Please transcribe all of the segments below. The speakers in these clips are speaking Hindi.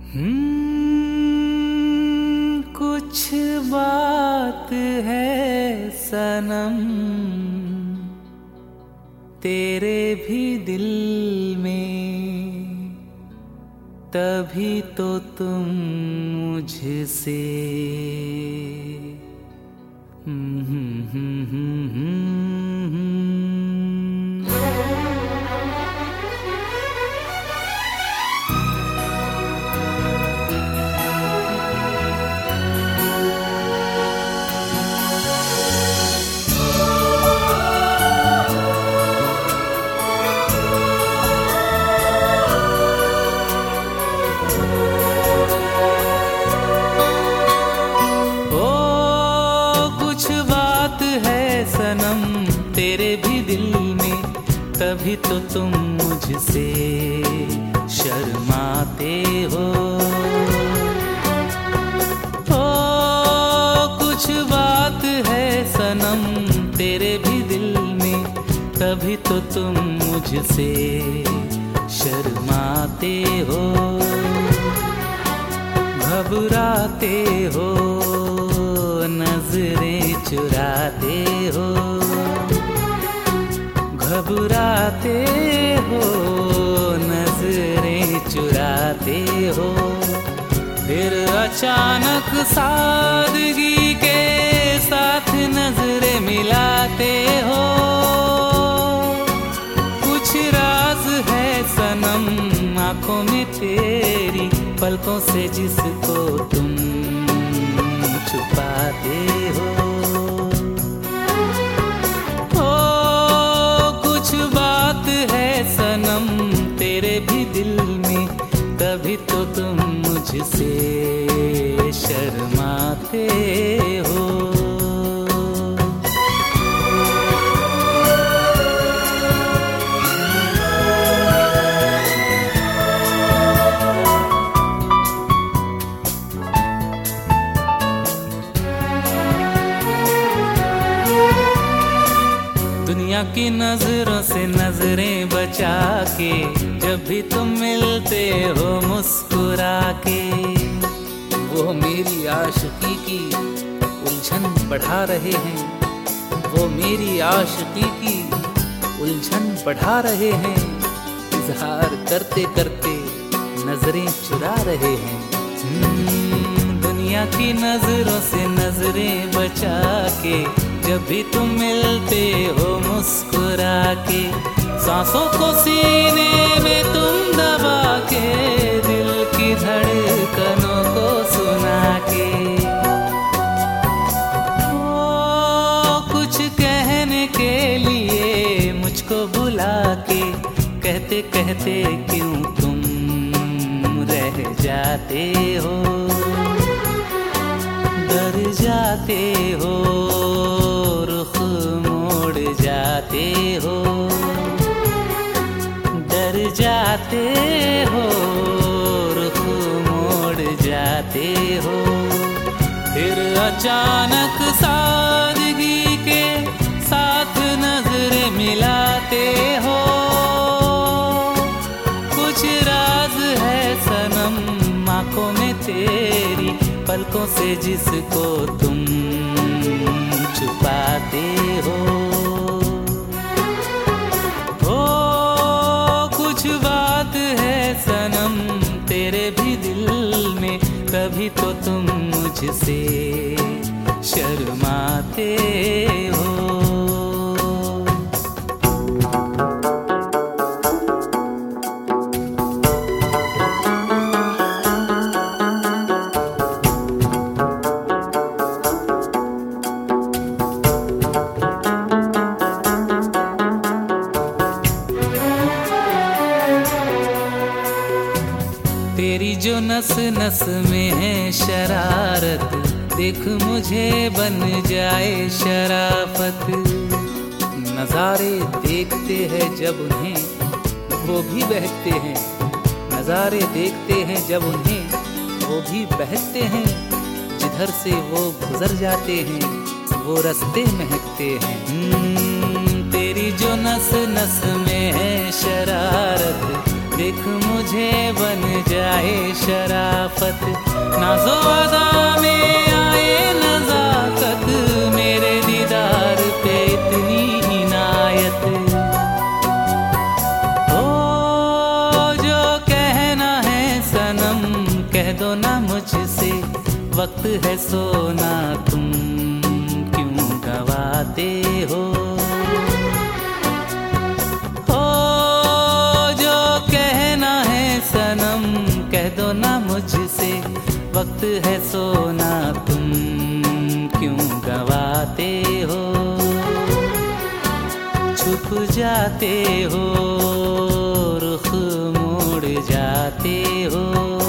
कुछ बात है सनम तेरे भी दिल में, तभी तो तुम मुझसे तेरे भी दिल में, तभी तो तुम मुझसे शर्माते हो। ओ कुछ बात है सनम तेरे भी दिल में, तभी तो तुम मुझसे शर्माते हो। घबराते हो, नजरें चुराते हो, घबराते हो, नजरें चुराते हो। फिर अचानक सादगी के साथ नजरें मिलाते हो। कुछ राज है सनम आंखों में तेरी, पलकों से जिसको तुम छुपाते हो। तेरे भी दिल में, तभी तो तुम मुझसे शर्माते हो। दुनिया की नजरों से नजरें बचा के, जब भी तुम मिलते हो मुस्कुरा के, वो मेरी आशिकी की उलझन बढ़ा रहे हैं। वो मेरी आशिकी की उलझन बढ़ा रहे हैं। इजहार करते करते नजरें चुरा रहे हैं। दुनिया की नजरों से नजरें बचा के, जब भी तुम मिलते हो मुस्कुरा के, सांसों को सीने में तुम दबा के, दिल की धड़कनों को सुना के, ओ कुछ कहने के लिए मुझको बुला के, कहते कहते क्यों तुम रह जाते हो, डर जाते हो, जाते हो, डर जाते हो, रुख मोड़ जाते हो। फिर अचानक सादगी के साथ नजरें मिलाते हो। कुछ राज है सनम आंखों में तेरी, पलकों से जिसको तुम छुपाते हो। तेरे भी दिल में, तभी तो तुम मुझसे शर्माते हो। तेरी जो नस नस में है शरारत, देख मुझे बन जाए शराफत। नजारे देखते हैं जब उन्हें वो भी बहकते हैं, नजारे देखते हैं जब उन्हें वो भी बहकते हैं। जिधर से वो गुजर जाते हैं वो रास्ते महकते हैं। तेरी जो नस नस में है शरारत, देख मुझे बन जाए शराफत, नाज़ो अदा में आए नज़ाकत, मेरे दीदार पे इतनी इनायत। ओ जो कहना है सनम कह दो ना मुझसे, वक्त है सोना तुम क्यों गवाते हो। ओ जो कहना है सनम कह दो ना मुझसे, वक्त है सोना तुम क्यों गवाते हो। छुप जाते हो रुख मोड़ जाते हो,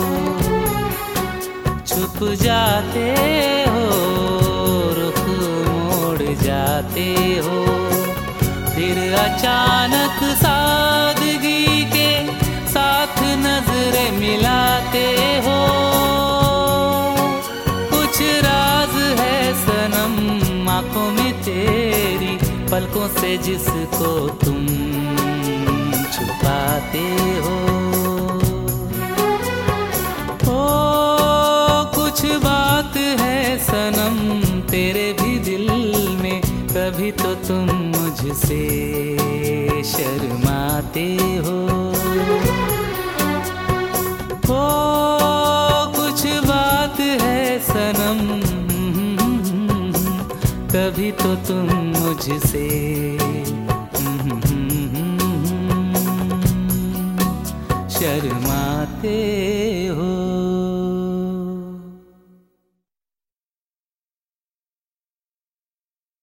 छुप जाते हो रुख मोड़ जाते हो। फिर अचानक सादगी के साथ नजरें मिलाते हो। कुछ राज है सनम आंखों में तेरी, पलकों से जिसको तुम छुपाते हो। कुछ बात है सनम तेरे भी दिल में, कभी तो तुम मुझसे शर्माते हो। कुछ बात है सनम कभी तो तुम मुझसे शर्माते हो।